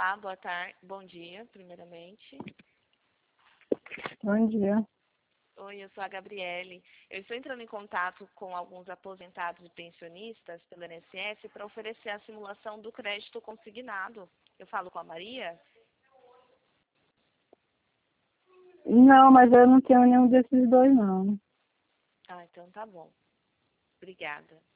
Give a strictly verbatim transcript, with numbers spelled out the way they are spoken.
Olá, boa tarde, bom dia, primeiramente. Bom dia. Oi, eu sou a Gabriele. Eu estou entrando em contato com alguns aposentados e pensionistas pelo I N S S para oferecer a simulação do crédito consignado. Eu falo com a Maria? Não, mas eu não tenho nenhum desses dois, não. Ah, então tá bom. Obrigada.